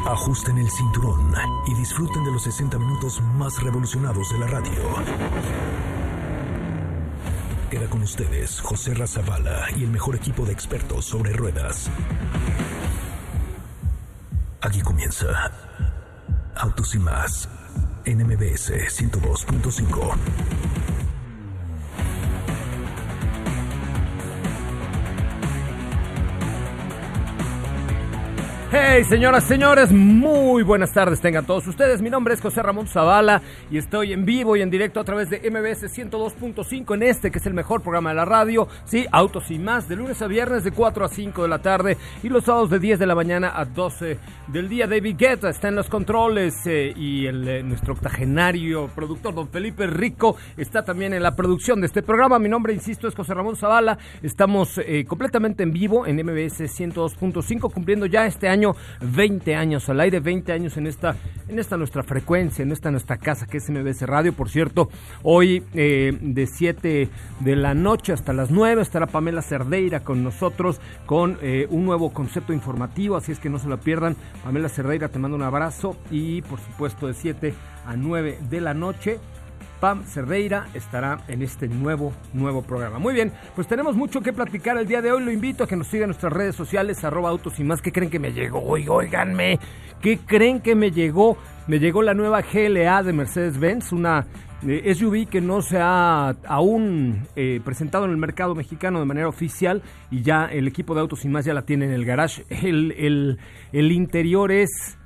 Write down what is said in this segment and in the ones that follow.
Ajusten el cinturón y disfruten de los 60 minutos más revolucionados de la radio. Queda con ustedes José Razabala y el mejor equipo de expertos sobre ruedas. Aquí comienza Autos y Más en MBS 102.5. Hey, señoras, señores, muy buenas tardes tengan todos ustedes. Mi nombre es José Ramón Zavala y estoy en vivo y en directo a través de MBS 102.5 en este que es el mejor programa de la radio, sí, Autos y Más, de lunes a viernes de 4 a 5 de la tarde y los sábados de 10 de la mañana a 12 del día. David Guetta está en los controles y nuestro octogenario productor, don Felipe Rico, está también en la producción de este programa. Mi nombre, insisto, es José Ramón Zavala. Estamos completamente en vivo en MBS 102.5, cumpliendo ya este año 20 años al aire, 20 años en esta nuestra frecuencia, en esta nuestra casa que es MBS Radio. Por cierto, hoy de 7 de la noche hasta las 9 estará Pamela Cerdeira con nosotros con un nuevo concepto informativo, así es que no se lo pierdan. Pamela Cerdeira, te mando un abrazo y por supuesto de 7 a 9 de la noche Pam Cerdeira estará en este nuevo programa. Muy bien, pues tenemos mucho que platicar el día de hoy. Lo invito a que nos sigan en nuestras redes sociales, @autos y más. ¿Qué creen que me llegó? Óiganme, ¿qué creen que me llegó? Me llegó la nueva GLA de Mercedes-Benz, una SUV que no se ha aún presentado en el mercado mexicano de manera oficial y ya el equipo de Autos y Más ya la tiene en el garage. El interior es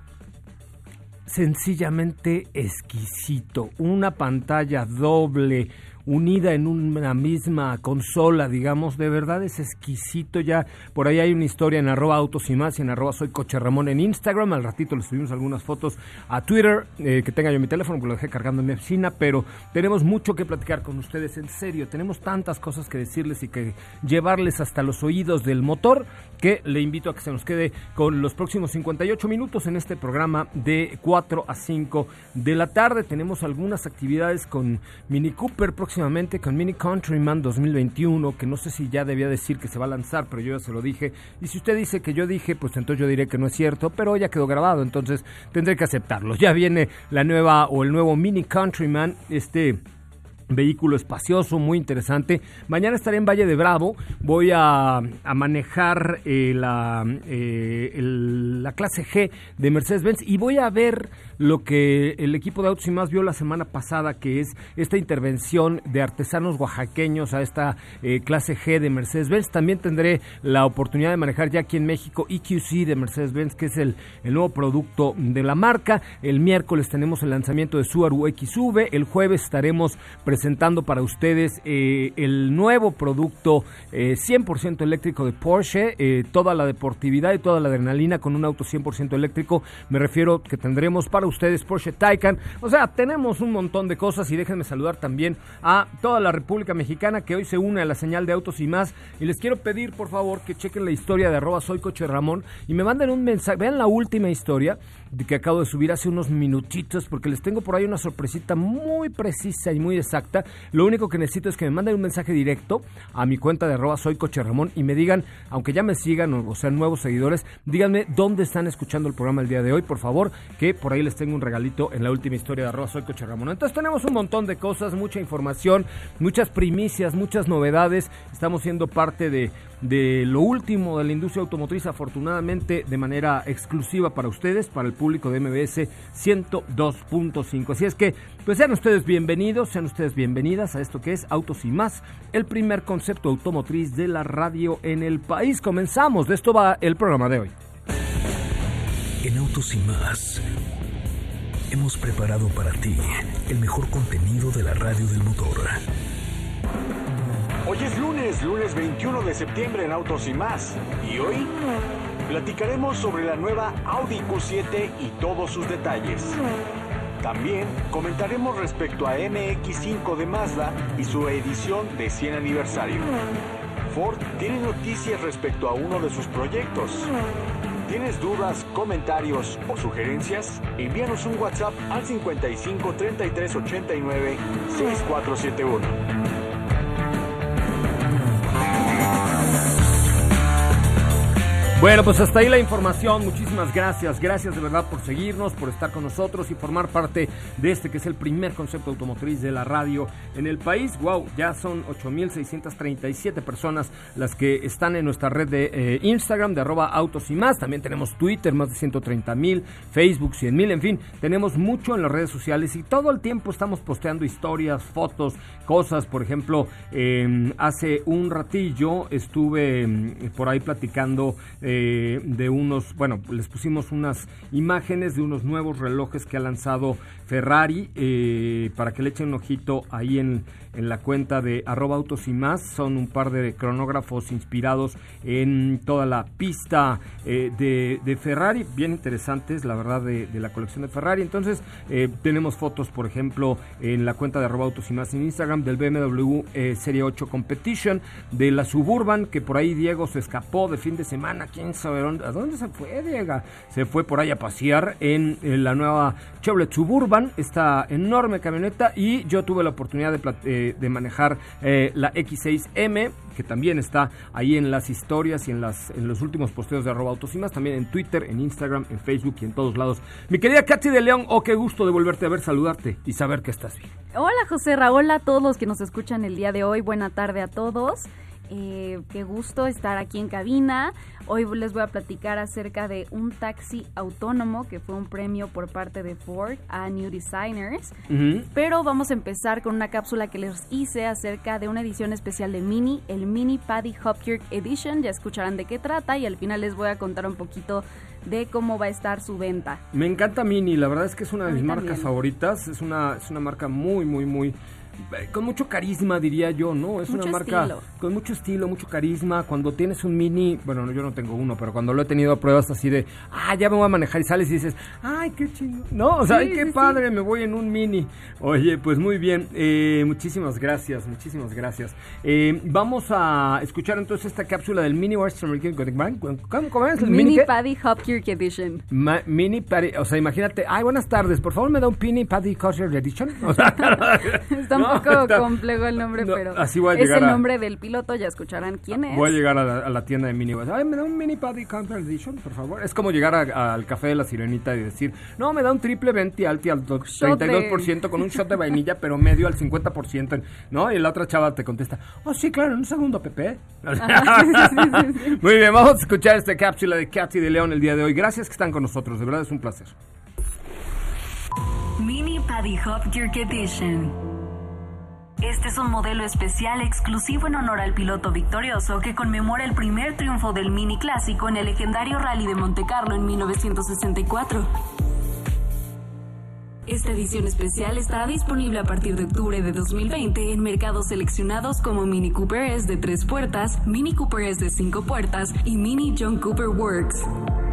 sencillamente exquisito, una pantalla doble unida en una misma consola, digamos, de verdad es exquisito. Ya por ahí hay una historia en @autos y más y en @soycocherramón en Instagram. Al ratito les subimos algunas fotos a Twitter, que tenga yo mi teléfono, porque lo dejé cargando en mi oficina, pero tenemos mucho que platicar con ustedes, en serio, tenemos tantas cosas que decirles y que llevarles hasta los oídos del motor, que le invito a que se nos quede con los próximos 58 minutos en este programa de 4 a 5 de la tarde. Tenemos algunas actividades con Mini Cooper, próximamente con Mini Countryman 2021, que no sé si ya debía decir que se va a lanzar, pero yo ya se lo dije. Y si usted dice que yo dije, pues entonces yo diré que no es cierto, pero ya quedó grabado, entonces tendré que aceptarlo. Ya viene la nueva o el nuevo Mini Countryman, vehículo espacioso, muy interesante. Mañana estaré en Valle de Bravo. Voy a manejar la clase G de Mercedes-Benz y voy a ver lo que el equipo de Autos y Más vio la semana pasada, que es esta intervención de artesanos oaxaqueños a esta clase G de Mercedes-Benz. También tendré la oportunidad de manejar ya aquí en México EQC de Mercedes-Benz, que es el nuevo producto de la marca. El miércoles tenemos el lanzamiento de Subaru XV. El jueves estaremos presentando para ustedes el nuevo producto 100% eléctrico de Porsche, toda la deportividad y toda la adrenalina con un auto 100% eléctrico. Me refiero que tendremos para ustedes Porsche Taycan. O sea, tenemos un montón de cosas y déjenme saludar también a toda la República Mexicana que hoy se une a la señal de Autos y Más. Y les quiero pedir, por favor, que chequen la historia de @soycocherramón y me manden un mensaje. Vean la última historia que acabo de subir hace unos minutitos, porque les tengo por ahí una sorpresita muy precisa y muy exacta. Lo único que necesito es que me manden un mensaje directo a mi cuenta de @soycocherramón y me digan, aunque ya me sigan o sean nuevos seguidores, díganme dónde están escuchando el programa el día de hoy, por favor, que por ahí les tengo un regalito en la última historia de @soycocherramón. Entonces tenemos un montón de cosas, mucha información, muchas primicias, muchas novedades. Estamos siendo parte de lo último de la industria automotriz, afortunadamente de manera exclusiva para ustedes, para el público de MBS 102.5. Así es que, pues sean ustedes bienvenidos, sean ustedes bienvenidas a esto que es Autos y Más, el primer concepto automotriz de la radio en el país. Comenzamos, de esto va el programa de hoy. En Autos y Más hemos preparado para ti el mejor contenido de la radio del motor. Hoy es lunes 21 de septiembre en Autos y Más. Y hoy platicaremos sobre la nueva Audi Q7 y todos sus detalles. También comentaremos respecto a MX-5 de Mazda y su edición de 100 aniversario. Ford tiene noticias respecto a uno de sus proyectos. ¿Tienes dudas, comentarios o sugerencias? Envíanos un WhatsApp al 55 33 89 6471. Bueno, pues hasta ahí la información. Muchísimas gracias. Gracias de verdad por seguirnos, por estar con nosotros y formar parte de este que es el primer concepto automotriz de la radio en el país. Wow, ya son 8,637 personas las que están en nuestra red de Instagram de @autos y más. También tenemos Twitter, más de 130,000, Facebook 100,000, en fin, tenemos mucho en las redes sociales y todo el tiempo estamos posteando historias, fotos, cosas. Por ejemplo, hace un ratillo estuve por ahí platicando de unos, bueno, les pusimos unas imágenes de unos nuevos relojes que ha lanzado Ferrari, para que le echen un ojito ahí en la cuenta de @autos y más. Son un par de cronógrafos inspirados en toda la pista de Ferrari, bien interesantes, la verdad, de la colección de Ferrari. Entonces, tenemos fotos, por ejemplo, en la cuenta de @autos y más en Instagram, del BMW Serie 8 Competition, de la Suburban, que por ahí Diego se escapó de fin de semana. ¿Quién sabe a dónde se fue, Diego? Se fue por ahí a pasear en la nueva Chevrolet Suburban, esta enorme camioneta, y yo tuve la oportunidad de manejar la X6M, que también está ahí en las historias y en los últimos posteos de @autos y más, también en Twitter, en Instagram, en Facebook y en todos lados. Mi querida Katy de León, qué gusto de volverte a ver, saludarte y saber que estás bien. Hola José Raúl, a todos los que nos escuchan el día de hoy, buena tarde a todos. Qué gusto estar aquí en cabina. Hoy les voy a platicar acerca de un taxi autónomo que fue un premio por parte de Ford a New Designers. Pero vamos a empezar con una cápsula que les hice acerca de una edición especial de Mini, el Mini Paddy Hopkirk Edition. Ya escucharán de qué trata y al final les voy a contar un poquito de cómo va a estar su venta. Me encanta Mini, la verdad es que es una de mis marcas favoritas. Es una marca muy, muy, muy con mucho carisma, diría yo, ¿no? Es mucho una marca estilo. Con mucho estilo, mucho carisma. Cuando tienes un Mini, bueno, yo no tengo uno, pero cuando lo he tenido a pruebas así de, ya me voy a manejar, y sales y dices, ay, qué chingón, ¿no? O sea, sí, ay, qué padre, me voy en un Mini. Oye, pues muy bien, muchísimas gracias. Vamos a escuchar entonces esta cápsula del Mini ¿Cómo es? Mini Paddy Hopkirk Edition. Mini Paddy, o sea, imagínate, buenas tardes, por favor me da un Mini Paddy Hopkirk Edition. O sea, está un poco complejo el nombre, pero así voy a es llegar el nombre del piloto, ya escucharán quién es. Voy a llegar a la tienda de Mini. Ay, me da un Mini Paddy Hopkirk Edition, por favor. Es como llegar al café de la Sirenita y decir, no, me da un triple venti alti al 32% con un shot de vainilla, pero medio al 50%, ¿no? Y la otra chava te contesta, sí, claro, en un segundo, Pepe. Sí. Muy bien, vamos a escuchar esta cápsula de Katy de León el día de hoy. Gracias que están con nosotros, de verdad es un placer. Mini Paddy Hopkirk Edition. Este es un modelo especial exclusivo en honor al piloto victorioso que conmemora el primer triunfo del Mini Clásico en el legendario Rally de Montecarlo en 1964. Esta edición especial estará disponible a partir de octubre de 2020 en mercados seleccionados como Mini Cooper S de 3 puertas, Mini Cooper S de 5 puertas y Mini John Cooper Works.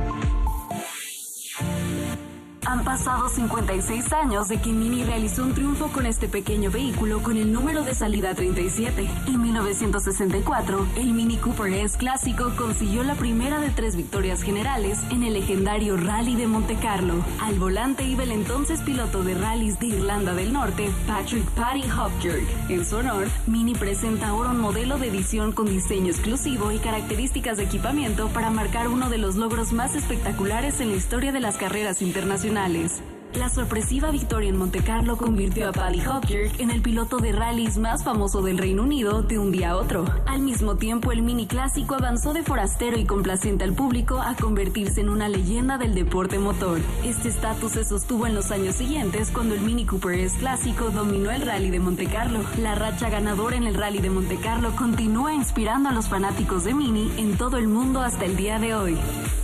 Han pasado 56 años de que Mini realizó un triunfo con este pequeño vehículo con el número de salida 37. En 1964, el Mini Cooper S clásico consiguió la primera de 3 victorias generales en el legendario Rally de Montecarlo. Al volante iba el entonces piloto de rallies de Irlanda del Norte, Patrick Paddy Hopkirk. En su honor, Mini presenta ahora un modelo de edición con diseño exclusivo y características de equipamiento para marcar uno de los logros más espectaculares en la historia de las carreras internacionales. La sorpresiva victoria en Montecarlo convirtió a Paddy Hopkirk en el piloto de rallies más famoso del Reino Unido de un día a otro. Al mismo tiempo, el Mini Clásico avanzó de forastero y complaciente al público a convertirse en una leyenda del deporte motor. Este estatus se sostuvo en los años siguientes cuando el Mini Cooper S Clásico dominó el Rally de Montecarlo. La racha ganadora en el Rally de Montecarlo continúa inspirando a los fanáticos de Mini en todo el mundo hasta el día de hoy.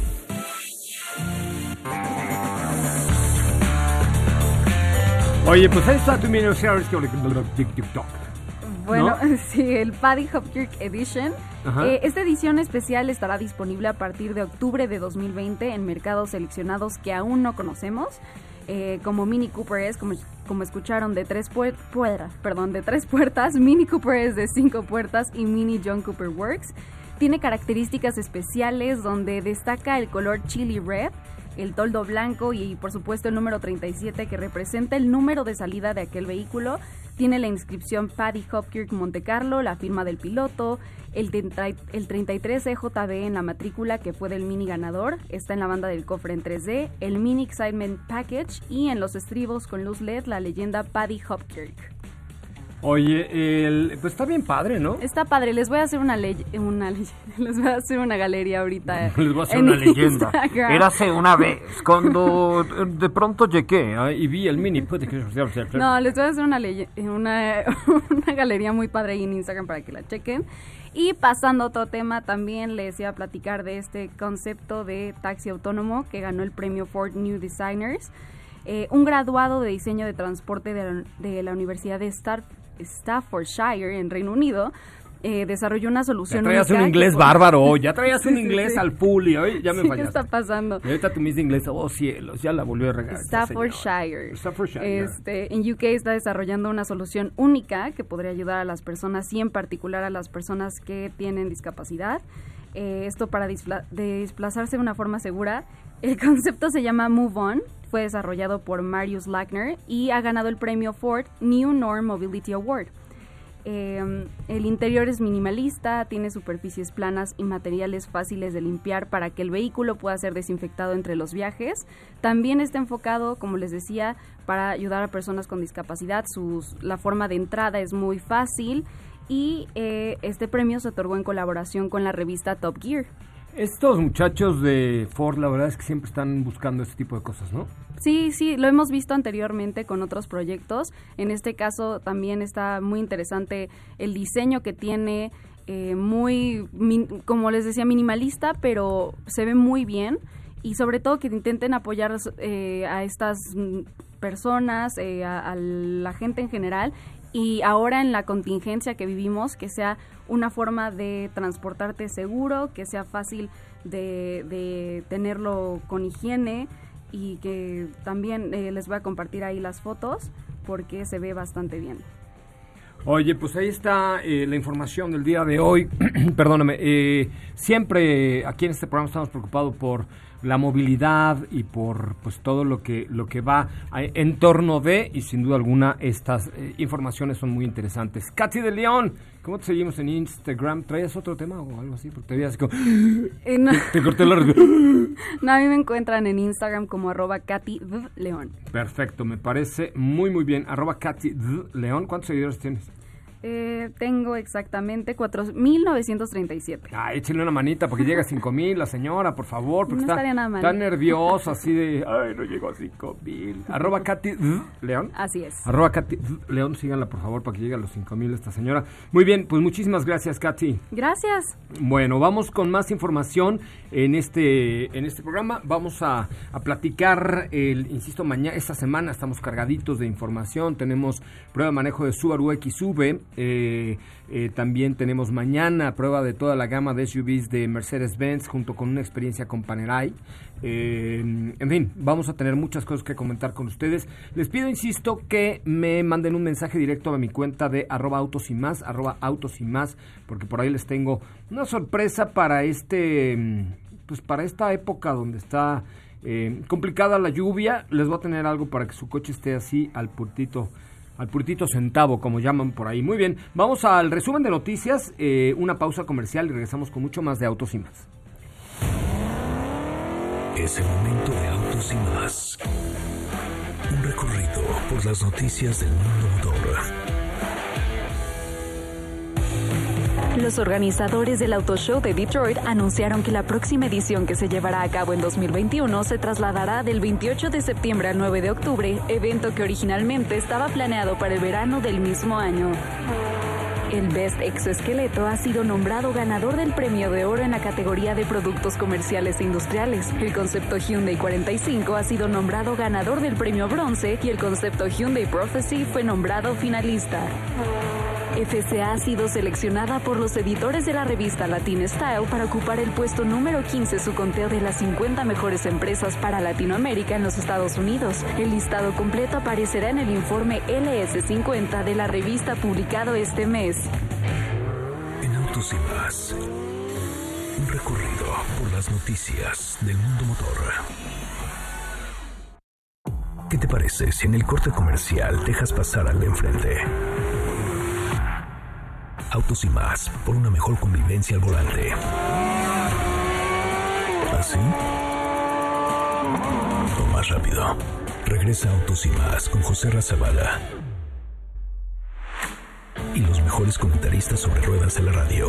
Oye, pues ahí está tu Mini Bueno, ¿no? Sí, el Paddy Hopkirk Edition. Esta edición especial estará disponible a partir de octubre de 2020 en mercados seleccionados que aún no conocemos, como Mini Cooper S, como escucharon, de 3 puertas, Mini Cooper S de 5 puertas y Mini John Cooper Works. Tiene características especiales donde destaca el color Chili Red, el toldo blanco y por supuesto el número 37 que representa el número de salida de aquel vehículo. Tiene la inscripción Paddy Hopkirk Monte Carlo, la firma del piloto, el 33 EJB en la matrícula que fue del Mini ganador, está en la banda del cofre en 3D, el Mini Excitement Package y en los estribos con luz LED la leyenda Paddy Hopkirk. Oye, pues está bien padre, ¿no? Está padre, les voy a hacer les voy a hacer una galería ahorita. Les voy a hacer una leyenda. Instagram. Érase una vez, cuando de pronto llegué y vi el Mini. No, les voy a hacer una galería muy padre ahí en Instagram para que la chequen. Y pasando a otro tema, también les iba a platicar de este concepto de taxi autónomo que ganó el premio Ford New Designers. Un graduado de diseño de transporte de la Universidad de Staffordshire en Reino Unido desarrolló una solución. Ya traías un inglés barbaro, ya traías un inglés al full y hoy ya me fallaste. ¿Qué está pasando? Y ahorita tu Miss de inglés, oh cielos, ya la volvió a regar. Staffordshire. Staffordshire. En UK está desarrollando una solución única que podría ayudar a las personas y en particular a las personas que tienen discapacidad. Esto para desplazarse de una forma segura. El concepto se llama Move On, fue desarrollado por Marius Lackner y ha ganado el premio Ford New Norm Mobility Award. El interior es minimalista, tiene superficies planas y materiales fáciles de limpiar para que el vehículo pueda ser desinfectado entre los viajes. También está enfocado, como les decía, para ayudar a personas con discapacidad. La forma de entrada es muy fácil y este premio se otorgó en colaboración con la revista Top Gear. Estos muchachos de Ford, la verdad es que siempre están buscando este tipo de cosas, ¿no? Sí, lo hemos visto anteriormente con otros proyectos. En este caso también está muy interesante el diseño que tiene, como les decía, minimalista, pero se ve muy bien. Y sobre todo que intenten apoyar a estas personas, a la gente en general. Y ahora en la contingencia que vivimos, que sea una forma de transportarte seguro, que sea fácil de tenerlo con higiene y que también les voy a compartir ahí las fotos porque se ve bastante bien. Oye, pues ahí está la información del día de hoy. Perdóname, siempre aquí en este programa estamos preocupados por la movilidad y por pues todo lo que va en torno de, y sin duda alguna estas informaciones son muy interesantes. Katy de León, ¿cómo te seguimos en Instagram? ¿Traías otro tema o algo así? Porque te veías como... No. Te corté la... No, a mí me encuentran en Instagram como @KatyLeón. Perfecto, me parece muy muy bien. @KatyLeón. ¿Cuántos seguidores tienes? Tengo exactamente 4,937. Échenle una manita porque llega a 5,000 la señora, por favor, porque no está nerviosa, así de, no llegó a 5,000. @KatyLeón. Así es. @KatyLeón, síganla por favor para que llegue a los 5,000 esta señora. Muy bien, pues muchísimas gracias, Katy. Gracias. Bueno, vamos con más información en este programa. Vamos a platicar, insisto, esta semana estamos cargaditos de información. Tenemos prueba de manejo de Subaru XV. También tenemos mañana prueba de toda la gama de SUVs de Mercedes-Benz junto con una experiencia con Panerai. En fin, vamos a tener muchas cosas que comentar con ustedes. Les pido, insisto, que me manden un mensaje directo a mi cuenta de @autos y más, porque por ahí les tengo una sorpresa para para esta época donde está complicada la lluvia. Les voy a tener algo para que su coche esté así al puritito centavo, como llaman por ahí. Muy bien, vamos al resumen de noticias, una pausa comercial y regresamos con mucho más de Autos y Más. Es el momento de Autos y Más. Un recorrido por las noticias del mundo motor. Los organizadores del Auto Show de Detroit anunciaron que la próxima edición, que se llevará a cabo en 2021, se trasladará del 28 de septiembre al 9 de octubre, evento que originalmente estaba planeado para el verano del mismo año. El Best Exoesqueleto ha sido nombrado ganador del Premio de Oro en la categoría de Productos Comerciales e Industriales. El concepto Hyundai 45 ha sido nombrado ganador del Premio Bronce y el concepto Hyundai Prophecy fue nombrado finalista. FCA ha sido seleccionada por los editores de la revista Latin Style para ocupar el puesto número 15 en su conteo de las 50 mejores empresas para Latinoamérica en los Estados Unidos. El listado completo aparecerá en el informe LS50 de la revista publicado este mes. En Autos y Más, un recorrido por las noticias del mundo motor. ¿Qué te parece si en el corte comercial dejas pasar al de enfrente? Autos y más, por una mejor convivencia al volante. ¿Así? O más rápido. Regresa Autos y más con José Razabala y los mejores comentaristas sobre ruedas de la radio.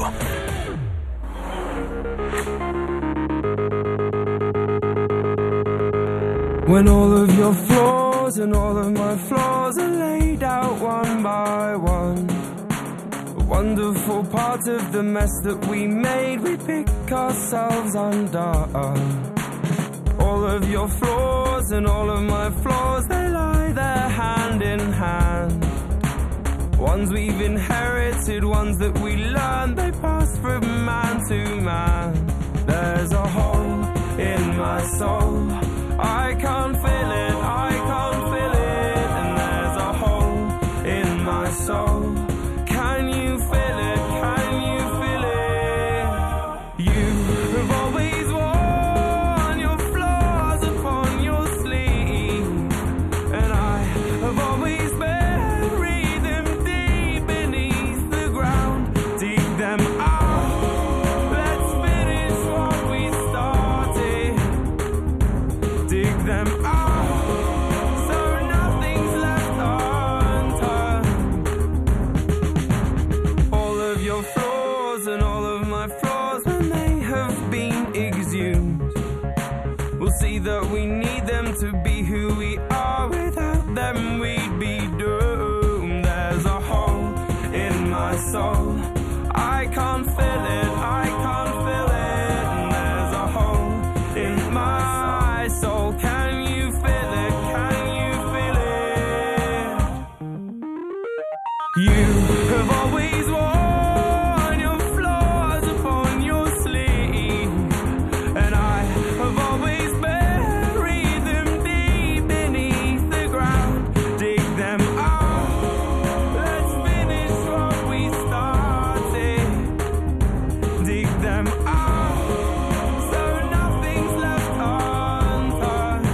When all of your flaws and all of my flaws are laid out one by one, a wonderful part of the mess that we made, we pick ourselves undone. All of your flaws and all of my flaws, they lie there hand in hand. Ones we've inherited, ones that we learned, they pass from man to man. There's a hole in my soul, I can't feel it, I can't feel it. And there's a hole in my soul, can you feel it, can you feel it? You have always worn your flaws upon your sleeve, and I have always buried them deep beneath the ground. Dig them out, let's finish what we started. Dig them out, so nothing's left unturned. All of your flaws and all of my flaws, when they have been exhumed, we'll see that we need them to be who we are. Without them we'd be doomed. There's a hole in my soul, I can't feel it, I can't feel it. And there's a hole in my soul, can you feel it, can you feel it? You have always worn your flaws upon your sleeve, and I have always buried them deep beneath the ground. Dig them out, let's finish what we started. Dig them out, so nothing's left unturned.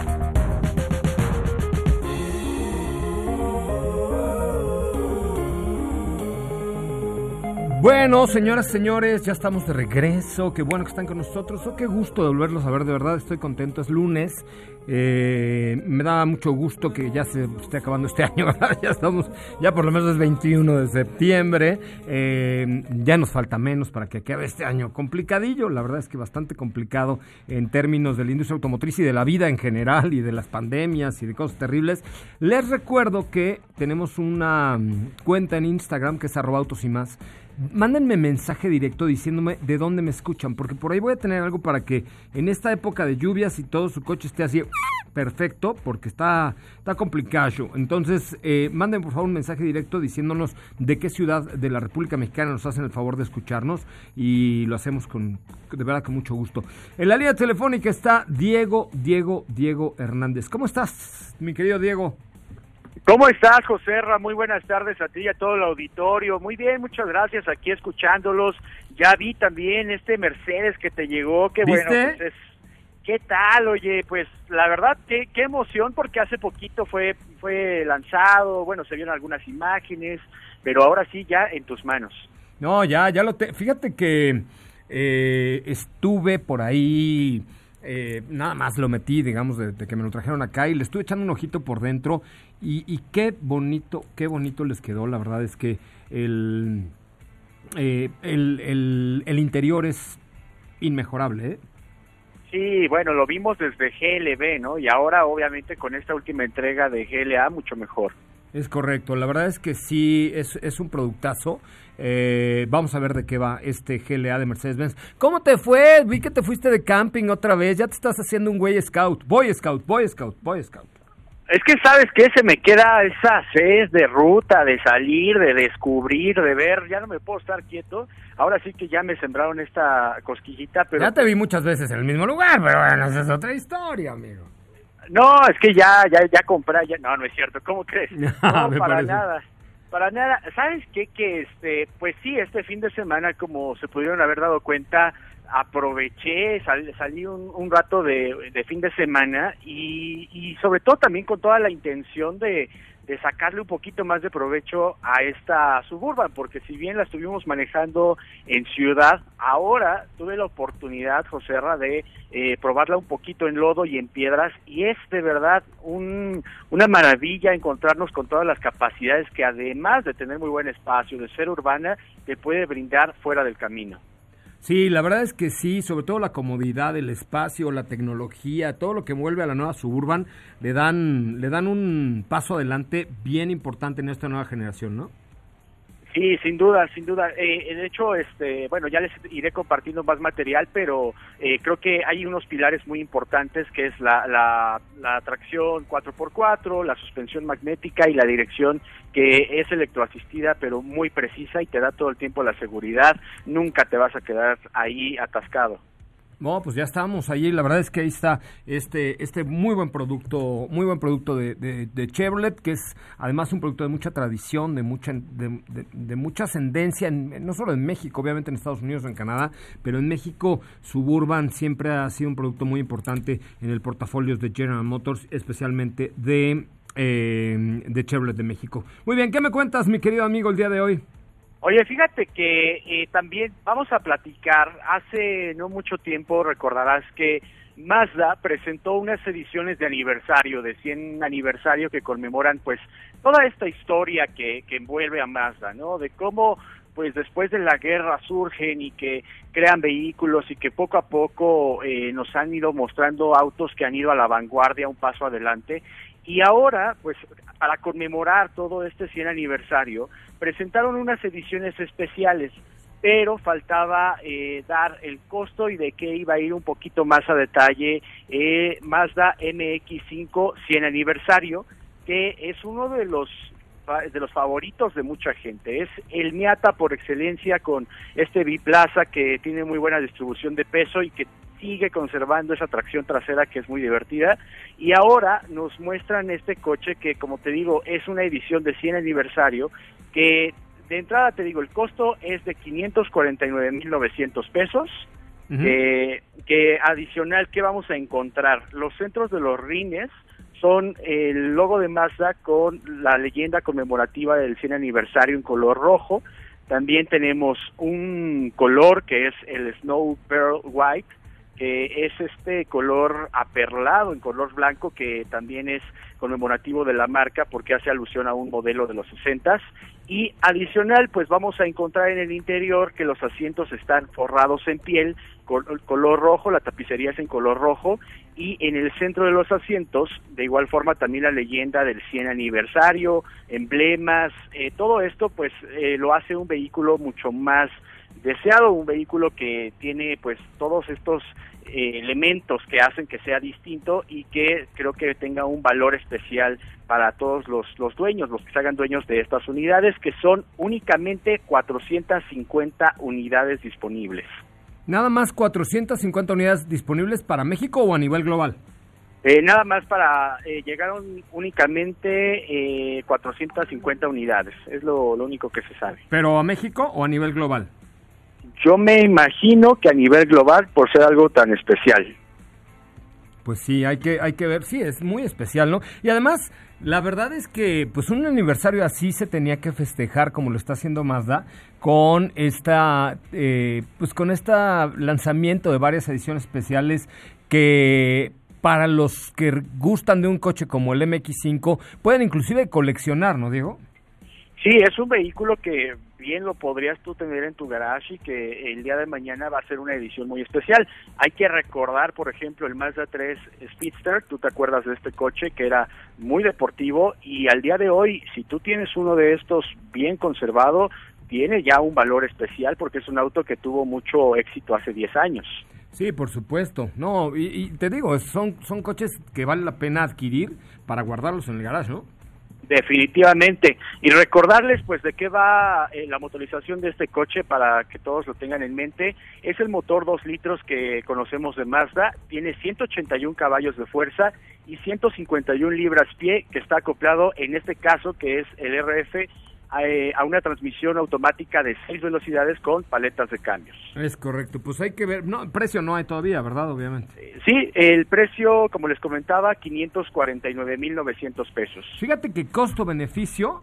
Bueno, señoras, señores, ya estamos de regreso. Qué bueno que están con nosotros. Qué gusto de volverlos a ver, de verdad estoy contento. Es lunes. Me da mucho gusto que ya se esté acabando este año, ¿verdad? Ya por lo menos es 21 de septiembre. Ya nos falta menos para que acabe este año complicadillo. La verdad es que bastante complicado en términos de la industria automotriz y de la vida en general y de las pandemias y de cosas terribles. Les recuerdo que tenemos una cuenta en Instagram que es @autosymás. Mándenme mensaje directo diciéndome de dónde me escuchan, porque por ahí voy a tener algo para que en esta época de lluvias y todo su coche esté así perfecto, porque está complicado. Entonces, manden por favor un mensaje directo diciéndonos de qué ciudad de la República Mexicana nos hacen el favor de escucharnos, y lo hacemos de verdad con mucho gusto. En la línea telefónica está Diego Hernández. ¿Cómo estás, mi querido Diego? ¿Cómo estás, Joserra? Muy buenas tardes a ti y a todo el auditorio. Muy bien, muchas gracias, aquí escuchándolos. Ya vi también este Mercedes que te llegó, que ¿viste? Bueno, pues ¿qué tal? Oye, pues la verdad, qué emoción, porque hace poquito fue lanzado, bueno, se vieron algunas imágenes, pero ahora sí, ya en tus manos. No, ya fíjate que estuve por ahí... nada más lo metí, digamos, de que me lo trajeron acá, y le estuve echando un ojito por dentro, y qué bonito les quedó. La verdad es que el interior es inmejorable, ¿eh? Sí, bueno, lo vimos desde GLB, ¿no? Y ahora, obviamente, con esta última entrega de GLA, mucho mejor. Es correcto, la verdad es que sí, es un productazo. Vamos a ver de qué va este GLA de Mercedes-Benz. ¿Cómo te fue? Vi que te fuiste de camping otra vez, ya te estás haciendo un Boy Scout. Es que, ¿sabes qué? Se me queda esa sed de ruta, de salir, de descubrir, de ver. Ya no me puedo estar quieto. Ahora sí que ya me sembraron esta cosquillita, pero... Ya te vi muchas veces en el mismo lugar, pero bueno, esa es otra historia, amigo. No, es que ya compré, no es cierto, ¿cómo crees? No, para nada. ¿Sabes qué? Que pues sí, este fin de semana, como se pudieron haber dado cuenta, aproveché, salí un rato de fin de semana y sobre todo también con toda la intención de sacarle un poquito más de provecho a esta Suburban, porque si bien la estuvimos manejando en ciudad, ahora tuve la oportunidad, Joserra, de probarla un poquito en lodo y en piedras, y es de verdad una maravilla encontrarnos con todas las capacidades que, además de tener muy buen espacio, de ser urbana, te puede brindar fuera del camino. Sí, la verdad es que sí, sobre todo la comodidad, el espacio, la tecnología, todo lo que envuelve a la nueva Suburban, le dan un paso adelante bien importante en esta nueva generación, ¿no? Sí, sin duda. De hecho, bueno, ya les iré compartiendo más material, pero creo que hay unos pilares muy importantes, que es la tracción 4x4, la suspensión magnética y la dirección, que es electroasistida, pero muy precisa y te da todo el tiempo la seguridad. Nunca te vas a quedar ahí atascado. No, pues ya estamos ahí. La verdad es que ahí está este muy buen producto de Chevrolet, que es además un producto de mucha tradición, de mucha ascendencia, no solo en México, obviamente en Estados Unidos o en Canadá, pero en México Suburban siempre ha sido un producto muy importante en el portafolio de General Motors, especialmente de Chevrolet de México. Muy bien, ¿qué me cuentas, mi querido amigo, el día de hoy? Oye, fíjate que también vamos a platicar, hace no mucho tiempo recordarás que Mazda presentó unas ediciones de aniversario, de 100 aniversario, que conmemoran pues toda esta historia que envuelve a Mazda, ¿no? De cómo pues después de la guerra surgen y que crean vehículos y que poco a poco nos han ido mostrando autos que han ido a la vanguardia, un paso adelante. Y ahora, pues, para conmemorar todo este 100 aniversario, presentaron unas ediciones especiales, pero faltaba dar el costo y de qué iba a ir un poquito más a detalle Mazda MX-5 100 aniversario, que es uno de los favoritos de mucha gente. Es el Miata por excelencia, con este biplaza que tiene muy buena distribución de peso y que sigue conservando esa tracción trasera que es muy divertida, y ahora nos muestran este coche que, como te digo, es una edición de 100 aniversario, que de entrada te digo, el costo es de 549,900 pesos, que adicional, ¿qué vamos a encontrar? Los centros de los rines son el logo de Mazda con la leyenda conmemorativa del 100 aniversario en color rojo. También tenemos un color que es el Snow Pearl White, que es este color aperlado en color blanco, que también es conmemorativo de la marca porque hace alusión a un modelo de los 60s. Y adicional, pues vamos a encontrar en el interior que los asientos están forrados en piel, color rojo, la tapicería es en color rojo, y en el centro de los asientos, de igual forma, también la leyenda del 100 aniversario, emblemas, todo esto pues lo hace un vehículo mucho más deseado, un vehículo que tiene pues todos estos elementos que hacen que sea distinto y que creo que tenga un valor especial para todos los dueños, los que se hagan dueños de estas unidades, que son únicamente 450 unidades disponibles. ¿Nada más 450 unidades disponibles para México o a nivel global? Nada más para llegaron únicamente 450 unidades, es lo único que se sabe. ¿Pero a México o a nivel global? Yo me imagino que a nivel global, por ser algo tan especial. Pues sí, hay que ver, sí, es muy especial, ¿no? Y además, la verdad es que pues un aniversario así se tenía que festejar, como lo está haciendo Mazda, con con lanzamiento de varias ediciones especiales que, para los que gustan de un coche como el MX-5, pueden inclusive coleccionar, ¿no, Diego? Sí, es un vehículo que bien lo podrías tú tener en tu garage y que el día de mañana va a ser una edición muy especial. Hay que recordar, por ejemplo, el Mazda 3 Speedster. Tú te acuerdas de este coche que era muy deportivo, y al día de hoy, si tú tienes uno de estos bien conservado, tiene ya un valor especial porque es un auto que tuvo mucho éxito hace 10 años. Sí, por supuesto. No, y te digo, son coches que vale la pena adquirir para guardarlos en el garage, ¿no? Definitivamente. Y recordarles pues de qué va la motorización de este coche para que todos lo tengan en mente. Es el motor 2 litros que conocemos de Mazda, tiene 181 caballos de fuerza y 151 libras-pie, que está acoplado en este caso, que es el RF, a una transmisión automática de 6 velocidades con paletas de cambios. Es correcto, pues hay que ver, no, precio no hay todavía, ¿verdad? Obviamente. Sí, el precio, como les comentaba, 549,900 pesos. Fíjate que costo-beneficio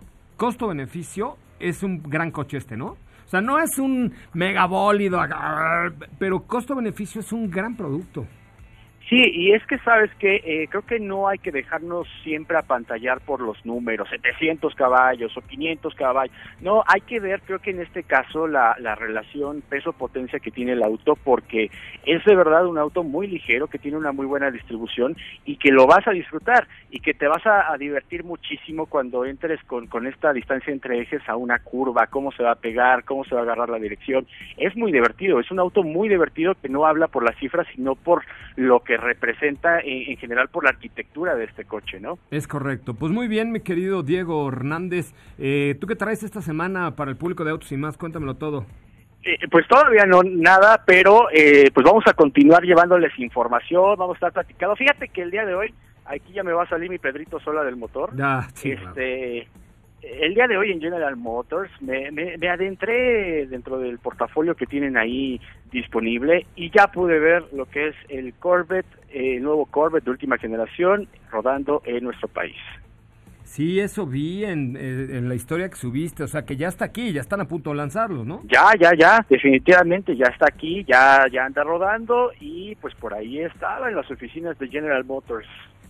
es un gran coche ¿no? O sea, no es un megabólido, pero costo-beneficio es un gran producto. Sí, y es que sabes que creo que no hay que dejarnos siempre apantallar por los números, 700 caballos o 500 caballos. No, hay que ver, creo que en este caso, la relación peso-potencia que tiene el auto, porque es de verdad un auto muy ligero, que tiene una muy buena distribución y que lo vas a disfrutar y que te vas a divertir muchísimo cuando entres con esta distancia entre ejes a una curva, cómo se va a pegar, cómo se va a agarrar la dirección. Es muy divertido, es un auto muy divertido que no habla por las cifras, sino por lo que representa en general por la arquitectura de este coche, ¿no? Es correcto. Pues muy bien, mi querido Diego Hernández. ¿Tú qué traes esta semana para el público de Autos y Más? Cuéntamelo todo. Pues todavía no nada, pero pues vamos a continuar llevándoles información, vamos a estar platicando. Fíjate que el día de hoy, aquí ya me va a salir mi Pedrito Sola del motor. Sí, El día de hoy en General Motors me adentré dentro del portafolio que tienen ahí disponible y ya pude ver lo que es el Corvette, el nuevo Corvette de última generación rodando en nuestro país. Sí, eso vi en la historia que subiste, o sea que ya está aquí, ya están a punto de lanzarlo, ¿no? Ya, definitivamente ya está aquí, ya anda rodando y pues por ahí estaba en las oficinas de General Motors.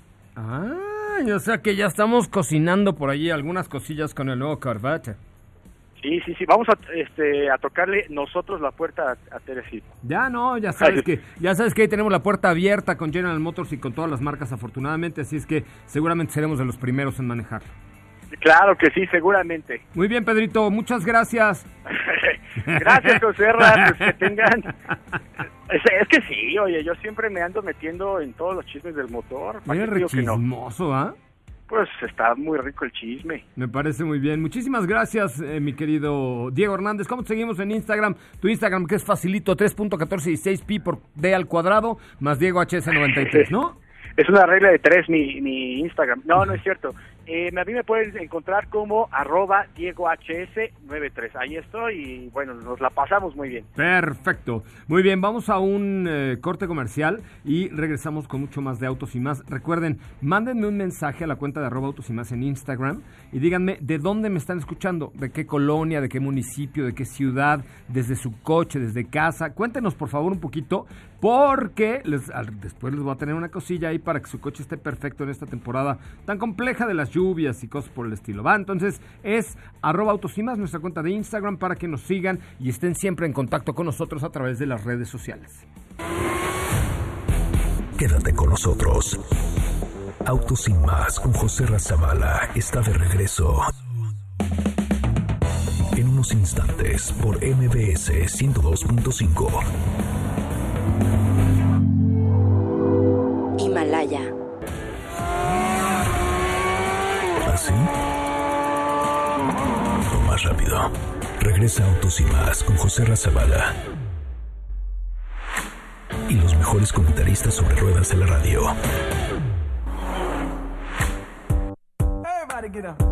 O sea que ya estamos cocinando por allí algunas cosillas con el nuevo Corvette. Sí, vamos a tocarle nosotros la puerta a Teresito. Ya sabes que ahí tenemos la puerta abierta con General Motors y con todas las marcas afortunadamente, así es que seguramente seremos de los primeros en manejarlo. Claro que sí, seguramente. Muy bien, Pedrito, muchas gracias. Gracias, José Ra, pues que tengan... Es que sí, oye, yo siempre me ando metiendo en todos los chismes del motor. Oye, re chismoso, ¿ah? Pues está muy rico el chisme. Me parece muy bien. Muchísimas gracias, mi querido Diego Hernández. ¿Cómo te seguimos en Instagram? Tu Instagram, que es facilito, 3.1416pi por D al cuadrado, más Diego HS93, ¿no? Es una regla de 3 mi Instagram. No es cierto. A mí me pueden encontrar como @DiegoHS93. Ahí estoy y bueno, nos la pasamos muy bien. Perfecto. Muy bien, vamos a un corte comercial y regresamos con mucho más de Autos y Más. Recuerden, mándenme un mensaje a la cuenta de @Autos y Más en Instagram y díganme de dónde me están escuchando, de qué colonia, de qué municipio, de qué ciudad, desde su coche, desde casa. Cuéntenos por favor un poquito, porque después les voy a tener una cosilla ahí para que su coche esté perfecto en esta temporada tan compleja de las lluvias y cosas por el estilo. Entonces es @Autos y Más, nuestra cuenta de Instagram, para que nos sigan y estén siempre en contacto con nosotros a través de las redes sociales. Quédate con nosotros. Autos y Más con José Razabala está de regreso. En unos instantes por MBS 102.5. Himalaya. ¿Así? O más rápido. Regresa Autos y Más con José Razabala. Y los mejores comentaristas sobre ruedas de la radio. Everybody get up.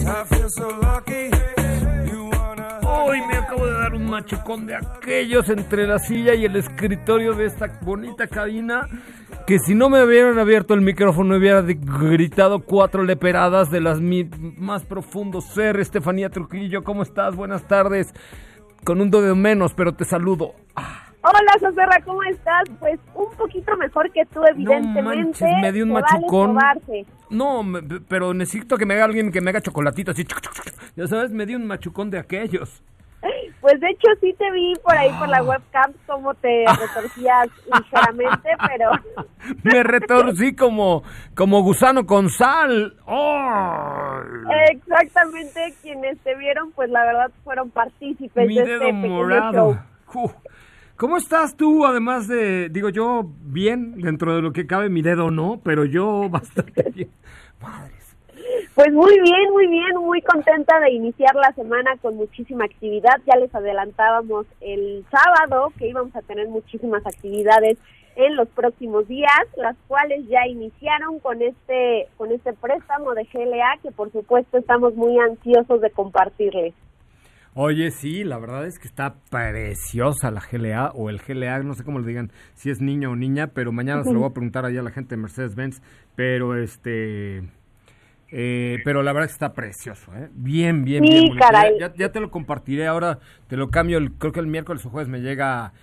I feel so lucky. You wanna... Hoy me acabo de dar un machucón de aquellos entre la silla y el escritorio de esta bonita cabina, que si no me hubieran abierto el micrófono hubiera gritado 4 leperadas de las más profundos ser. Estefanía Trujillo, ¿cómo estás? Buenas tardes. Con un dedo menos, pero te saludo. Hola, Joserra, ¿cómo estás? Pues un poquito mejor que tú, evidentemente. No manches, me dio un machucón. Vale, no, pero necesito que me haga alguien que me haga chocolatito así. Ya sabes, me dio un machucón de aquellos. Pues de hecho sí te vi por ahí por la webcam cómo te retorcías ligeramente, pero... Me retorcí como gusano con sal. ¡Oh! Exactamente, quienes te vieron, pues la verdad fueron partícipes Mi de dedo este pequeño morado. show. ¿Cómo estás tú? Además de, digo yo, bien, dentro de lo que cabe, mi dedo no, pero yo bastante bien. Madres. Pues muy bien, muy contenta de iniciar la semana con muchísima actividad. Ya les adelantábamos el sábado que íbamos a tener muchísimas actividades en los próximos días, las cuales ya iniciaron con este préstamo de GLA, que por supuesto estamos muy ansiosos de compartirles. Oye, sí, la verdad es que está preciosa la GLA o el GLA, no sé cómo le digan, si es niño o niña, pero mañana se lo voy a preguntar allá a la gente de Mercedes-Benz, pero pero la verdad es que está precioso, ¿eh? Bien, sí, bien. Caray. Ya te lo compartiré, ahora te lo cambio, creo que el miércoles o jueves me llega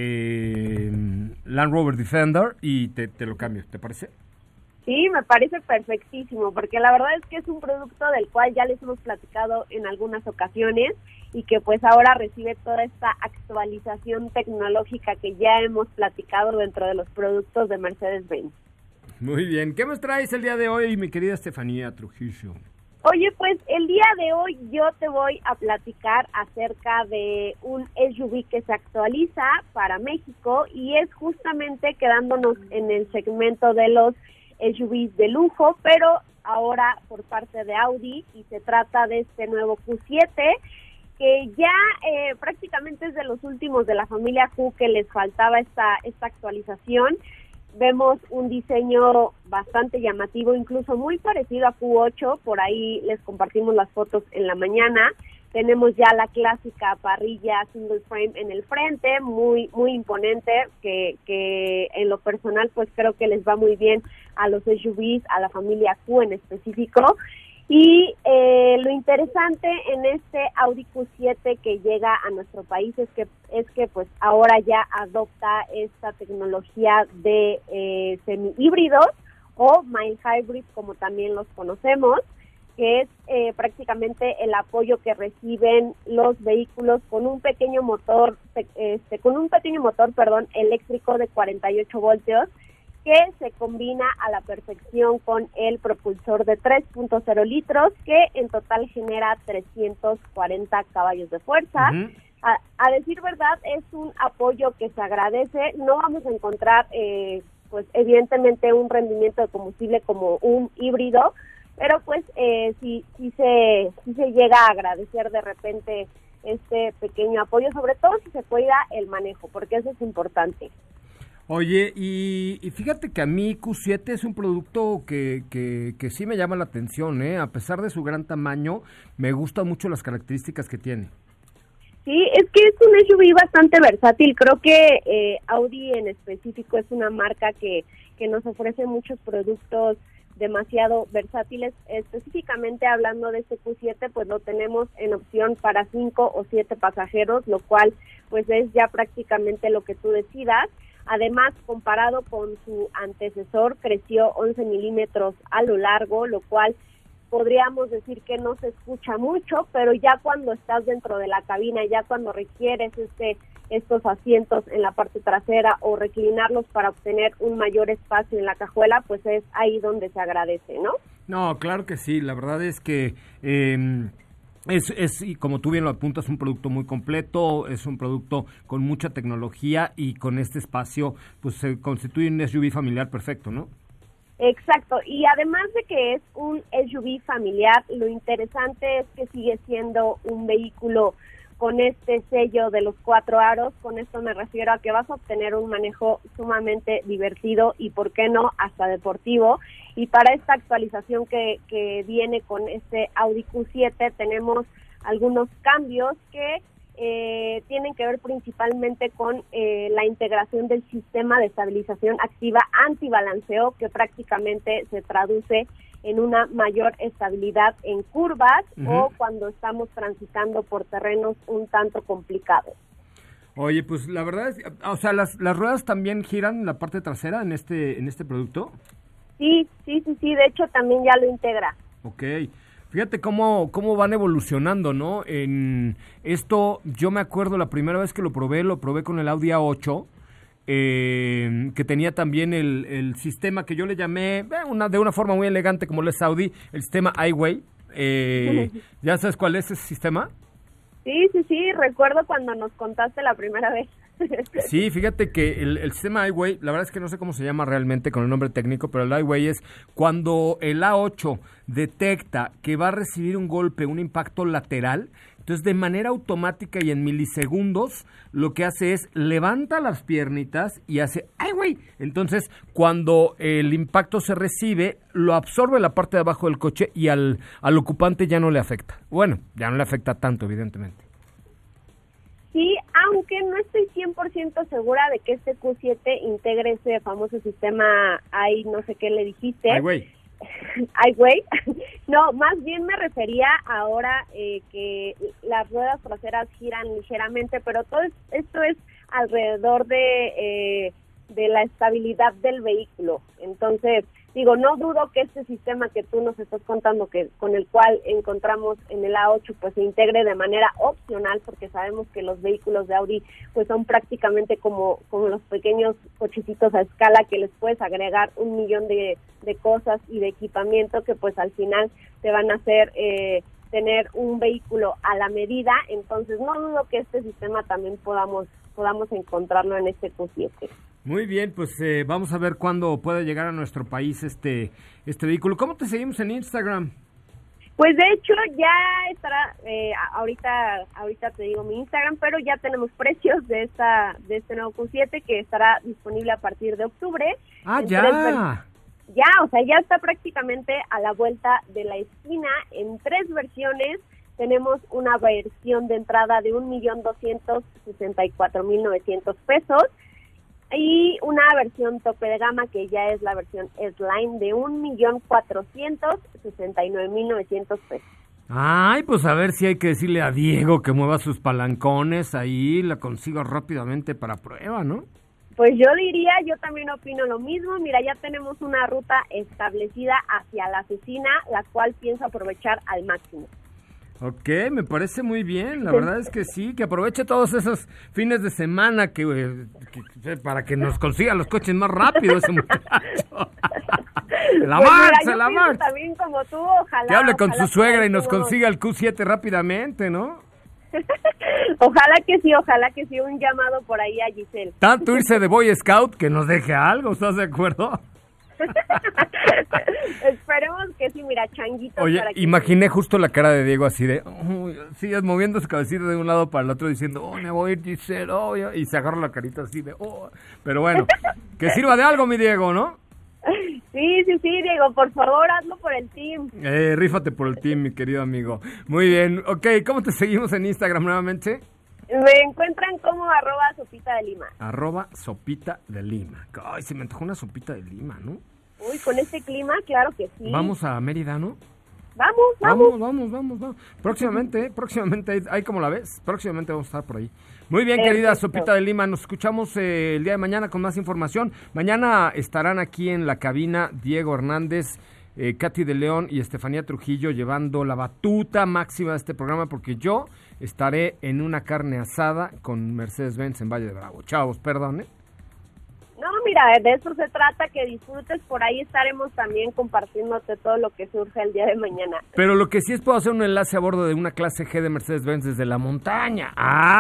Land Rover Defender y te lo cambio, ¿te parece? Sí, me parece perfectísimo, porque la verdad es que es un producto del cual ya les hemos platicado en algunas ocasiones y que pues ahora recibe toda esta actualización tecnológica que ya hemos platicado dentro de los productos de Mercedes-Benz. Muy bien, ¿qué me traes el día de hoy, mi querida Estefanía Trujillo? Oye, pues el día de hoy yo te voy a platicar acerca de un SUV que se actualiza para México y es justamente quedándonos en el segmento de los SUVs de lujo, pero ahora por parte de Audi, y se trata de este nuevo Q7 que ya prácticamente es de los últimos de la familia Q que les faltaba esta actualización. Vemos un diseño bastante llamativo, incluso muy parecido a Q8, por ahí les compartimos las fotos en la mañana. Tenemos ya la clásica parrilla single frame en el frente, muy imponente, que en lo personal pues creo que les va muy bien a los SUVs, a la familia Q en específico. Y lo interesante en este Audi Q7 que llega a nuestro país es que pues ahora ya adopta esta tecnología de semi-híbridos o mild hybrid, como también los conocemos, que es prácticamente el apoyo que reciben los vehículos con un pequeño motor, eléctrico de 48 voltios, que se combina a la perfección con el propulsor de 3.0 litros, que en total genera 340 caballos de fuerza. Uh-huh. A decir verdad, es un apoyo que se agradece. No vamos a encontrar, pues evidentemente, un rendimiento de combustible como un híbrido, pero pues sí se llega a agradecer de repente este pequeño apoyo, sobre todo si se cuida el manejo, porque eso es importante. Oye, y fíjate que a mí Q7 es un producto que sí me llama la atención, ¿eh? A pesar de su gran tamaño, me gustan mucho las características que tiene. Sí, es que es un SUV bastante versátil. Creo que Audi en específico es una marca que nos ofrece muchos productos demasiado versátiles. Específicamente hablando de este Q7, pues lo tenemos en opción para 5 o 7 pasajeros, lo cual pues es ya prácticamente lo que tú decidas. Además, comparado con su antecesor, creció 11 milímetros a lo largo, lo cual podríamos decir que no se escucha mucho, pero ya cuando estás dentro de la cabina, ya cuando requieres estos asientos en la parte trasera o reclinarlos para obtener un mayor espacio en la cajuela, pues es ahí donde se agradece, ¿no? No, claro que sí, la verdad es que y como tú bien lo apuntas, un producto muy completo, es un producto con mucha tecnología y con este espacio pues se constituye un SUV familiar perfecto, ¿no? Exacto, y además de que es un SUV familiar, lo interesante es que sigue siendo un vehículo con este sello de los 4 aros. Con esto me refiero a que vas a obtener un manejo sumamente divertido y, por qué no, hasta deportivo. Y para esta actualización que viene con este Audi Q7 tenemos algunos cambios que tienen que ver principalmente con la integración del sistema de estabilización activa antibalanceo, que prácticamente se traduce en una mayor estabilidad en curvas o cuando estamos transitando por terrenos un tanto complicados. Oye, pues la verdad es, o sea, las ruedas también giran en la parte trasera en este producto. Sí, de hecho también ya lo integra. Ok. Fíjate cómo van evolucionando, ¿no? En esto, yo me acuerdo la primera vez que lo probé con el Audi A8, que tenía también el sistema que yo le llamé, de una forma muy elegante como lo es Audi, el sistema iWay. ¿Ya sabes cuál es ese sistema? Sí, recuerdo cuando nos contaste la primera vez. Sí, fíjate que el sistema iWay, la verdad es que no sé cómo se llama realmente con el nombre técnico, pero el iWay es cuando el A8 detecta que va a recibir un golpe, un impacto lateral, entonces de manera automática y en milisegundos lo que hace es levanta las piernitas y hace iWay. Entonces cuando el impacto se recibe, lo absorbe la parte de abajo del coche y al ocupante ya no le afecta. Bueno, ya no le afecta tanto, evidentemente. Sí, aunque no estoy 100% segura de que este Q7 integre ese famoso sistema no sé qué le dijiste. iWay. No, más bien me refería ahora que las ruedas traseras giran ligeramente, pero todo esto es alrededor de la estabilidad del vehículo. Entonces, digo, no dudo que este sistema que tú nos estás contando, que con el cual encontramos en el A8, pues se integre de manera opcional, porque sabemos que los vehículos de Audi pues son prácticamente como los pequeños cochecitos a escala, que les puedes agregar 1,000,000 de cosas y de equipamiento que pues al final te van a hacer tener un vehículo a la medida. Entonces no dudo que este sistema también podamos encontrarlo en este Q7. Muy bien, pues vamos a ver cuándo puede llegar a nuestro país este vehículo. ¿Cómo te seguimos en Instagram? Pues de hecho ya estará, ahorita te digo mi Instagram, pero ya tenemos precios de este nuevo Q7 que estará disponible a partir de octubre. Ya. O sea, ya está prácticamente a la vuelta de la esquina en 3 versiones. Tenemos una versión de entrada de 1,264,900 pesos. Y una versión tope de gama que ya es la versión S-Line de 1,469,900 pesos. Ay, pues a ver si hay que decirle a Diego que mueva sus palancones, ahí la consigo rápidamente para prueba, ¿no? Pues yo también opino lo mismo. Mira, ya tenemos una ruta establecida hacia la oficina, la cual pienso aprovechar al máximo. Ok, me parece muy bien, la verdad es que sí, que aproveche todos esos fines de semana que para que nos consiga los coches más rápido ese muchacho. La marcha. También como tú, ojalá. Que hable con su suegra y nos consiga el Q7 rápidamente, ¿no? Ojalá que sí, un llamado por ahí a Giselle. Tanto irse de Boy Scout que nos deje algo, ¿estás de acuerdo? Esperemos que sí, mira, changuitos. Oye, para que... imaginé justo la cara de Diego así de, moviendo su cabecita de un lado para el otro diciendo, me voy a ir, Giselle, y se agarra la carita así de, pero bueno, que sirva de algo, mi Diego, ¿no? Sí, Diego, por favor, hazlo por el team. Rífate por el team, mi querido amigo. Muy bien, ok, ¿cómo te seguimos en Instagram nuevamente? Me encuentran como @sopita de Lima. @sopita de Lima. Ay, se me antojó una sopita de Lima, ¿no? Uy, con este clima, claro que sí. Vamos a Mérida, ¿no? Vamos. Próximamente, ahí como la ves, próximamente vamos a estar por ahí. Muy bien, querida Sopita de Lima, nos escuchamos el día de mañana con más información. Mañana estarán aquí en la cabina Diego Hernández, Katy de León y Estefanía Trujillo llevando la batuta máxima de este programa, porque yo estaré en una carne asada con Mercedes-Benz en Valle de Bravo. Chavos, perdón, No, mira, de eso se trata, que disfrutes. Por ahí estaremos también compartiéndote todo lo que surge el día de mañana. Pero lo que sí es, puedo hacer un enlace a bordo de una clase G de Mercedes-Benz desde la montaña.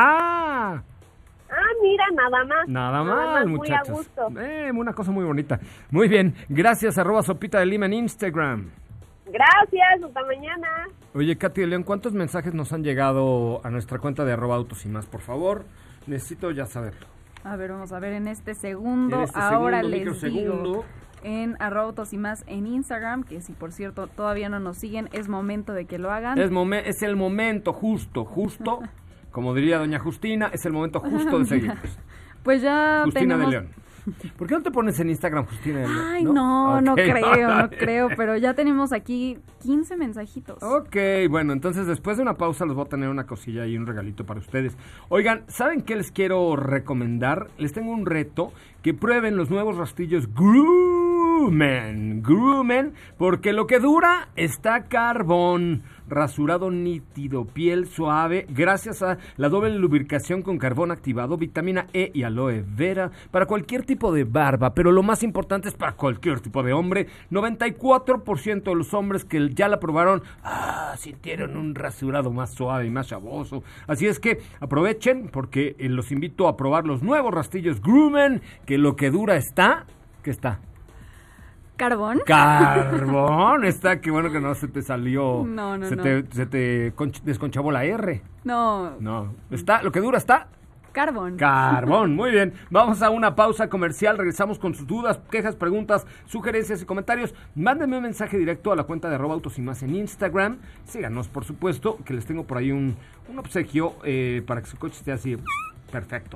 Mira, nada más. Nada más, muchachos. Muy a gusto. Una cosa muy bonita. Muy bien, gracias, @Sopita de Lima en Instagram. Gracias, hasta mañana. Oye, Katy de León, ¿cuántos mensajes nos han llegado a nuestra cuenta de @autosymás? Por favor, necesito ya saberlo. A ver, vamos a ver en este segundo. Ahora les digo en @autosymás en Instagram, que si por cierto todavía no nos siguen, es momento de que lo hagan. Es el momento justo, como diría doña Justina, es el momento justo de seguirnos. Pues ya Justina tenemos... de León. ¿Por qué no te pones en Instagram, Justina de León? Ay, no creo, pero ya tenemos aquí 15 mensajitos. Ok, bueno, entonces después de una pausa les voy a tener una cosilla y un regalito para ustedes. Oigan, ¿saben qué les quiero recomendar? Les tengo un reto, que prueben los nuevos rastrillos Groomen, porque lo que dura está carbón. Rasurado nítido, piel suave, gracias a la doble lubricación con carbón activado, vitamina E y aloe vera, para cualquier tipo de barba, pero lo más importante es para cualquier tipo de hombre. 94% de los hombres que ya la probaron, sintieron un rasurado más suave y más chavoso. Así es que aprovechen, porque los invito a probar los nuevos rastrillos Groomen, que lo que dura está, ¿qué está? ¿Carbón? Carbón, está, qué bueno que no se te salió. No. Se te desconchavó la R. No. Está, lo que dura está. Carbón, muy bien. Vamos a una pausa comercial, regresamos con sus dudas, quejas, preguntas, sugerencias y comentarios. Mándenme un mensaje directo a la cuenta de @autosymás en Instagram. Síganos, por supuesto, que les tengo por ahí un obsequio para que su coche esté así perfecto.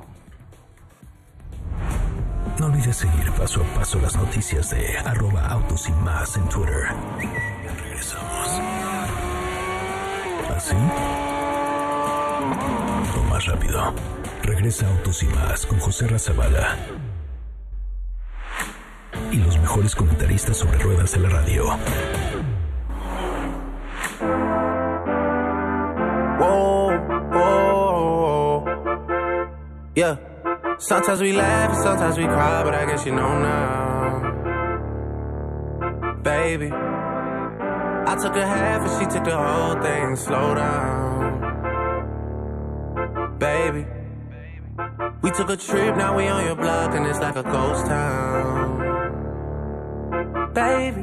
No olvides seguir paso a paso las noticias de @autosymás en Twitter. Regresamos. ¿Así? O más rápido. Regresa Autos y Más con José Razabala. Y los mejores comentaristas sobre ruedas de la radio. Yeah. Sometimes we laugh and sometimes we cry, but I guess you know now. Baby, I took a half and she took the whole thing. Slow down. Baby, we took a trip, now we on your block and it's like a ghost town. Baby,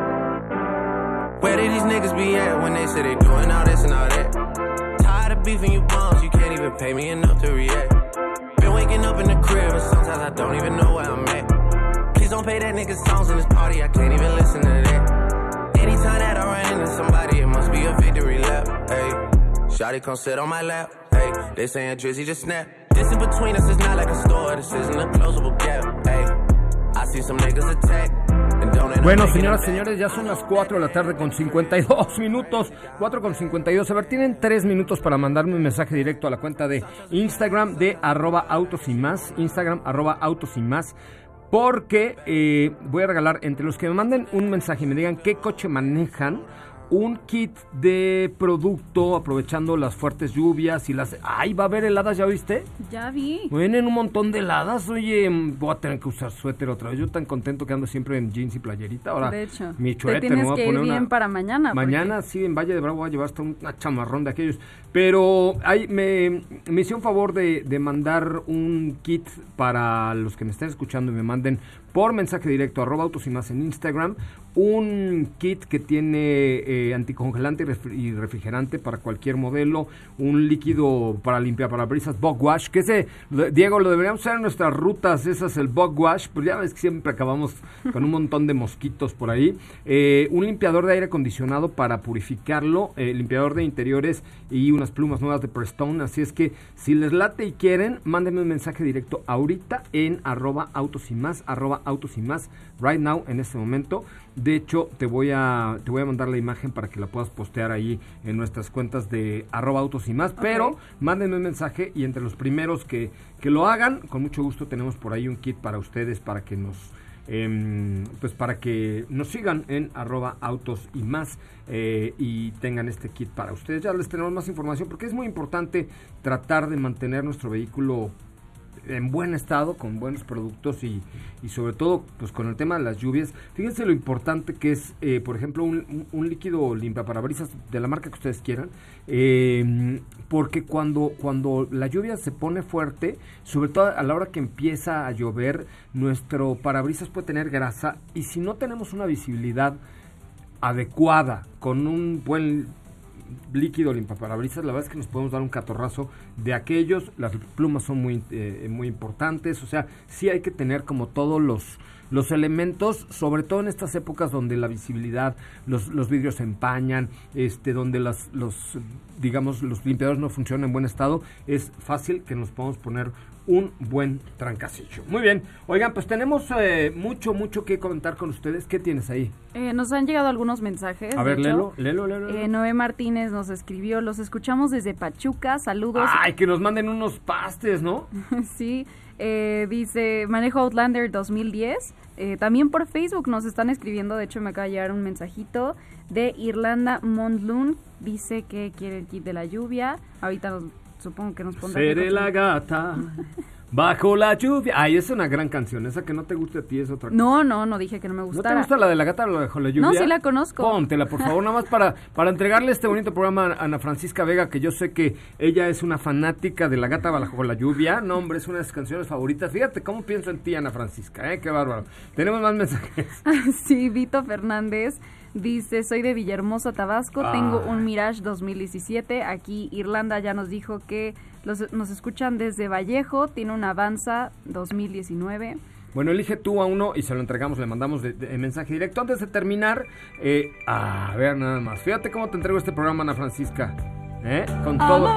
where did these niggas be at when they say they doing all this and all that? Tired of beefing you bums, you can't even pay me enough to react. Been waking up in the crib and sometimes I don't even know where I'm at. Please don't play that nigga songs in this party, I can't even listen to that. Anytime that I run into somebody, it must be a victory lap. Hey, shawty come sit on my lap. Hey, they saying Drizzy just snap. This in between us is not like a store, this isn't a closable gap. Hey, I see some niggas attack. Bueno, señoras y señores, ya son las 4 de la tarde con 52 minutos, 4 con 52. A ver, tienen 3 minutos para mandarme un mensaje directo a la cuenta de Instagram de @autosymás, Instagram @autosymás, porque voy a regalar, entre los que me manden un mensaje y me digan qué coche manejan, un kit de producto aprovechando las fuertes lluvias y las... ¡Ay, va a haber heladas! ¿Ya viste? Ya vi. Vienen un montón de heladas. Oye, voy a tener que usar suéter otra vez. Yo tan contento que ando siempre en jeans y playerita. Ahora, de hecho, mi suéter te tienes me voy a que poner ir bien una... para mañana. Mañana, sí, en Valle de Bravo voy a llevar hasta una chamarrón de aquellos. Pero me hice un favor de mandar un kit para los que me estén escuchando y me manden por mensaje directo @autosymás en Instagram, un kit que tiene anticongelante y refrigerante para cualquier modelo, un líquido para limpiar parabrisas, Bug Wash, que ese, Diego, lo deberíamos usar en nuestras rutas, esas, el Bug Wash, pues ya ves que siempre acabamos con un montón de mosquitos por ahí, un limpiador de aire acondicionado para purificarlo, limpiador de interiores y unas plumas nuevas de Prestone. Así es que si les late y quieren, mándenme un mensaje directo ahorita en @autosymás, @autosymás, right now, en este momento. De hecho, te voy a mandar la imagen para que la puedas postear ahí en nuestras cuentas de @autosymás, okay. Pero mándenme un mensaje y entre los primeros que lo hagan, con mucho gusto tenemos por ahí un kit para ustedes, para que nos para que nos sigan en @autosymás y tengan este kit para ustedes. Ya les tenemos más información porque es muy importante tratar de mantener nuestro vehículo en buen estado, con buenos productos y sobre todo pues con el tema de las lluvias. Fíjense lo importante que es, por ejemplo, un líquido limpiaparabrisas de la marca que ustedes quieran, porque cuando la lluvia se pone fuerte, sobre todo a la hora que empieza a llover, nuestro parabrisas puede tener grasa y si no tenemos una visibilidad adecuada, con un buen líquido limpiaparabrisas, la verdad es que nos podemos dar un catorrazo de aquellos. Las plumas son muy importantes, o sea, sí hay que tener como todos los elementos, sobre todo en estas épocas donde la visibilidad, los vidrios se empañan, donde los limpiadores no funcionan en buen estado, es fácil que nos podamos poner un buen trancacillo. Muy bien, oigan, pues tenemos mucho que comentar con ustedes. ¿Qué tienes ahí? Nos han llegado algunos mensajes. A ver, léelo. Noé Martínez nos escribió: los escuchamos desde Pachuca, saludos. Ay, que nos manden unos pastes, ¿no? Sí, dice, manejo Outlander 2010. También por Facebook nos están escribiendo, de hecho me acaba de llegar un mensajito de Irlanda Mondlun, dice que quiere el kit de la lluvia. Ahorita supongo que nos pondrá. Seré la gata bajo la lluvia. Ay, es una gran canción. Esa que no te guste a ti es otra cosa. No dije que no me gustara. ¿No te gusta la de la gata bajo la lluvia? No, sí la conozco. Póntela, por favor, nada más para entregarle este bonito programa a Ana Francisca Vega, que yo sé que ella es una fanática de la gata bajo la lluvia. No, hombre, es una de sus canciones favoritas. Fíjate cómo pienso en ti, Ana Francisca, qué bárbaro. Tenemos más mensajes. Sí, Vito Fernández dice, soy de Villahermosa, Tabasco, tengo un Mirage 2017, aquí Irlanda ya nos dijo que nos escuchan desde Vallejo, tiene un Avanza 2019. Bueno, elige tú a uno y se lo entregamos, le mandamos de mensaje directo. Antes de terminar, a ver nada más, fíjate cómo te entrego este programa, Ana Francisca, con todo.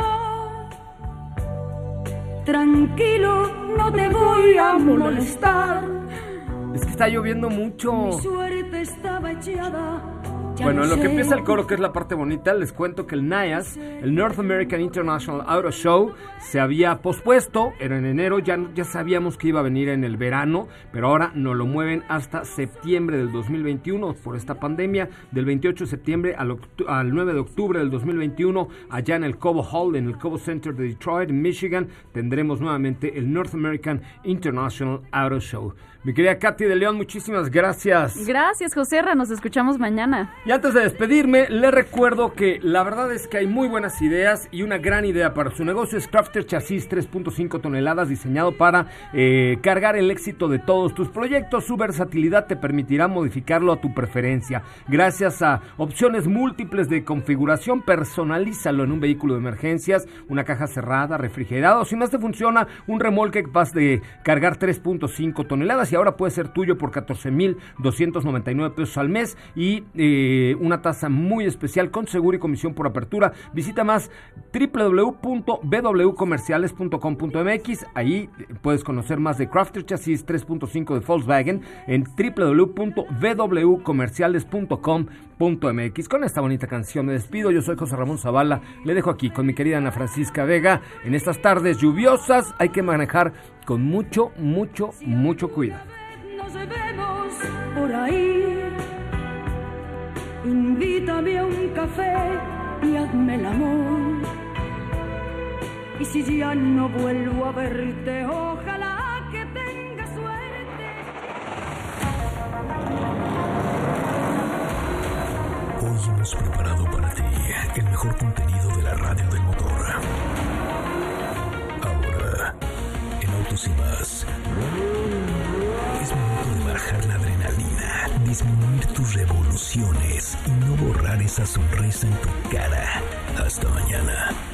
Tranquilo, no te voy a molestar. Es que está lloviendo mucho. Mi suerte estaba echada. Bueno, en lo que empieza el coro, que es la parte bonita, les cuento que el NAIAS, el North American International Auto Show, se había pospuesto, era en enero, ya sabíamos que iba a venir en el verano, pero ahora nos lo mueven hasta septiembre del 2021 por esta pandemia, del 28 de septiembre al 9 de octubre del 2021, allá en el Cobo Hall, en el Cobo Center de Detroit, en Michigan, tendremos nuevamente el North American International Auto Show. Mi querida Katy de León, muchísimas gracias. Gracias, Joserra, nos escuchamos mañana. Y antes de despedirme, les recuerdo que la verdad es que hay muy buenas ideas y una gran idea para su negocio es Crafter Chasis 3.5 toneladas, diseñado para cargar el éxito de todos tus proyectos. Su versatilidad te permitirá modificarlo a tu preferencia. Gracias a opciones múltiples de configuración, personalízalo en un vehículo de emergencias, una caja cerrada, refrigerado. Si más te funciona, un remolque capaz de cargar 3.5 toneladas y ahora puede ser tuyo por $14,299 pesos al mes y una tasa muy especial con seguro y comisión por apertura. Visita más www.bwcomerciales.com.mx. Ahí puedes conocer más de Crafter Chasis 3.5 de Volkswagen en www.bwcomerciales.com.mx. Con esta bonita canción me despido. Yo soy José Ramón Zavala. Le dejo aquí con mi querida Ana Francisca Vega. En estas tardes lluviosas hay que manejar con mucho cuidado. Nos vemos por ahí. Invítame a un café y hazme el amor. Y si ya no vuelvo a verte, ojalá que tenga suerte. Hoy hemos preparado para ti el mejor contenido de la radio del motor. Ahora, en Autos y Más, es momento de bajar la adrenalina, disminuir tus revoluciones y no borrar esa sonrisa en tu cara. Hasta mañana.